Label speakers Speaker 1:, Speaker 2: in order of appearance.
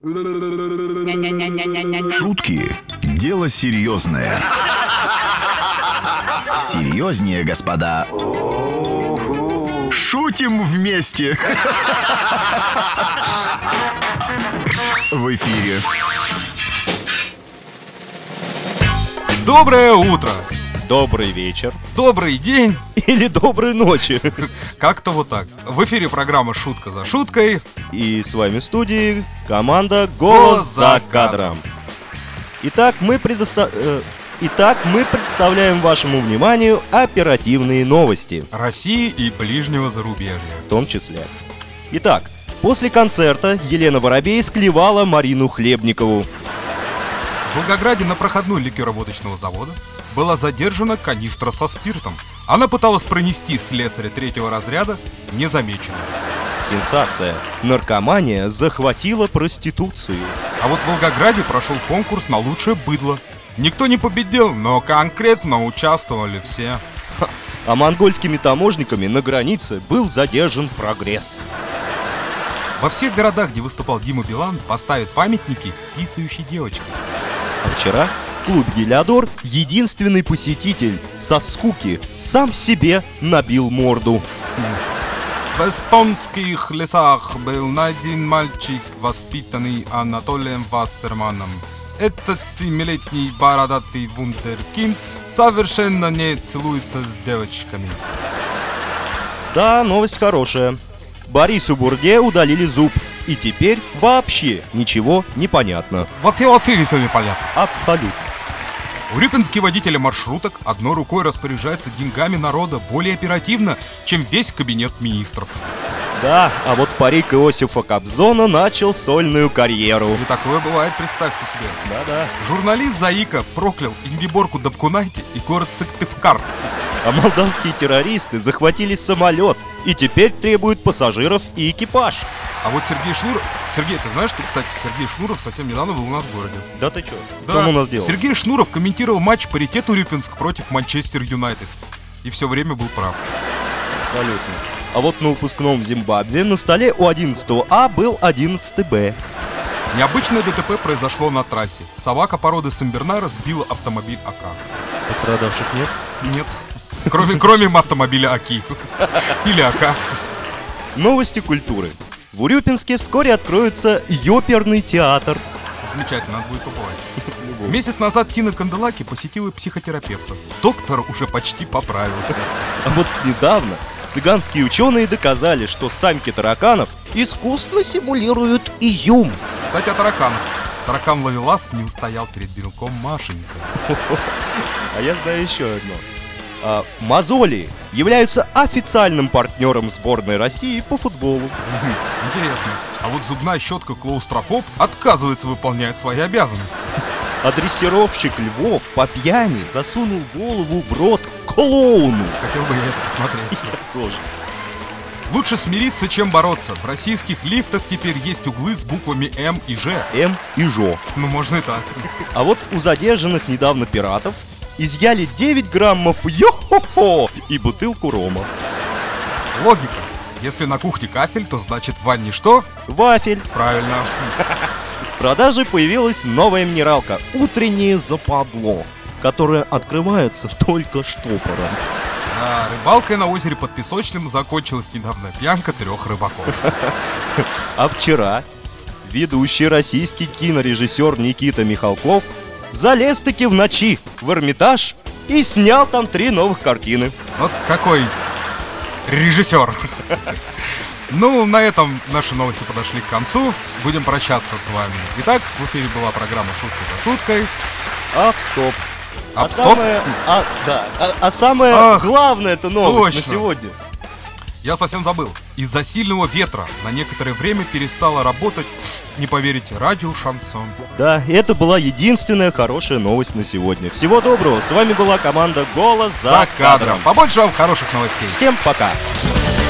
Speaker 1: Шутки – дело серьезное. Серьезнее, господа. Шутим вместе. В эфире.
Speaker 2: Доброе утро!
Speaker 3: Добрый вечер.
Speaker 2: Добрый день!
Speaker 3: Или доброй ночи.
Speaker 2: Как-то вот так. В эфире программа «Шутка за шуткой».
Speaker 3: И с вами в студии команда «Голос за кадром». Итак, мы представляем вашему вниманию оперативные новости.
Speaker 2: России и ближнего зарубежья.
Speaker 3: В том числе. Итак, после концерта Елена Воробей склевала Марину Хлебникову.
Speaker 2: В Волгограде на проходной ликероводочного завода была задержана канистра со спиртом. Она пыталась пронести слесаря 3-го разряда незамеченной.
Speaker 3: Сенсация. Наркомания захватила проституцию.
Speaker 2: А вот в Волгограде прошел конкурс на лучшее быдло. Никто не победил, но конкретно участвовали все.
Speaker 3: А монгольскими таможниками на границе был задержан прогресс.
Speaker 2: Во всех городах, где выступал Дима Билан, поставят памятники писающей девочке.
Speaker 3: А вчера в клубе «Гелиодор» единственный посетитель со скуки сам себе набил морду.
Speaker 2: В эстонских лесах был найден мальчик, воспитанный Анатолием Вассерманом. Этот 7-летний бородатый вундеркинд совершенно не целуется с девочками.
Speaker 3: Да, новость хорошая. Борису Бурге удалили зуб. И теперь вообще ничего не понятно.
Speaker 2: Вообще ничего не понятно.
Speaker 3: Абсолютно.
Speaker 2: Урюпинский водитель маршруток одной рукой распоряжается деньгами народа более оперативно, чем весь кабинет министров.
Speaker 3: Да, а вот парик Иосифа Кобзона начал сольную карьеру.
Speaker 2: И такое бывает, представьте себе.
Speaker 3: Да-да.
Speaker 2: Журналист Заика проклял Ингеборгу Дапкунайте и город Сыктывкар.
Speaker 3: А молдавские террористы захватили самолет и теперь требуют пассажиров и экипаж.
Speaker 2: А вот Сергей Шнуров... Сергей, ты знаешь, кстати, Сергей Шнуров совсем недавно был у нас в городе.
Speaker 3: Да ты чё?
Speaker 2: Да.
Speaker 3: Что он у нас делал?
Speaker 2: Сергей Шнуров комментировал матч паритет Урюпинск против Манчестер Юнайтед. И все время был прав.
Speaker 3: Абсолютно. А вот на выпускном в Зимбабве на столе у 11А был 11Б.
Speaker 2: Необычное ДТП произошло на трассе. Собака породы Сен-Бернара сбила автомобиль АК.
Speaker 3: Пострадавших нет?
Speaker 2: Нет. Кроме автомобиля АКИ. Или АК.
Speaker 3: Новости культуры. В Урюпинске вскоре откроется ёперный театр.
Speaker 2: Замечательно, надо будет побывать. Месяц назад Тина Канделаки посетила психотерапевта. Доктор уже почти поправился.
Speaker 3: А вот недавно цыганские ученые доказали, что самки тараканов искусно симулируют изюм.
Speaker 2: Кстати, о тараканах. Таракан Ловелас не устоял перед белком Машенька.
Speaker 3: А я знаю еще одно. Мозоли являются официальным партнером сборной России по футболу.
Speaker 2: Интересно. А вот зубная щетка клаустрофоб отказывается выполнять свои обязанности.
Speaker 3: А дрессировщик львов по пьяни засунул голову в рот клоуну.
Speaker 2: Хотел бы я это посмотреть.
Speaker 3: Я тоже.
Speaker 2: Лучше смириться, чем бороться. В российских лифтах теперь есть углы с буквами М и Ж.
Speaker 3: М и Жо.
Speaker 2: Ну, можно и так.
Speaker 3: А вот у задержанных недавно пиратов изъяли 9 граммов йо-хо-хо и бутылку рома.
Speaker 2: Логика. Если на кухне кафель, то значит в ванне что?
Speaker 3: Вафель.
Speaker 2: Правильно.
Speaker 3: В продаже появилась новая минералка «Утреннее западло», которая открывается только штопором.
Speaker 2: А рыбалкой на озере под Песочным закончилась недавно пьянка 3 рыбаков.
Speaker 3: А вчера ведущий российский кинорежиссер Никита Михалков залез-таки в ночи в Эрмитаж и снял там 3 новых картины.
Speaker 2: Вот какой режиссер. Ну, на этом наши новости подошли к концу. Будем прощаться с вами. Итак, в эфире была программа «Шутка за шуткой».
Speaker 3: Ап-стоп.
Speaker 2: Ап-стоп?
Speaker 3: Самое главное это новость
Speaker 2: точно.
Speaker 3: на сегодня.
Speaker 2: Я совсем забыл. Из-за сильного ветра на некоторое время перестала работать, не поверите, радио «Шансон».
Speaker 3: Да, это была единственная хорошая новость на сегодня. Всего доброго. С вами была команда «Голос за кадром».
Speaker 2: Побольше вам хороших новостей.
Speaker 3: Всем пока.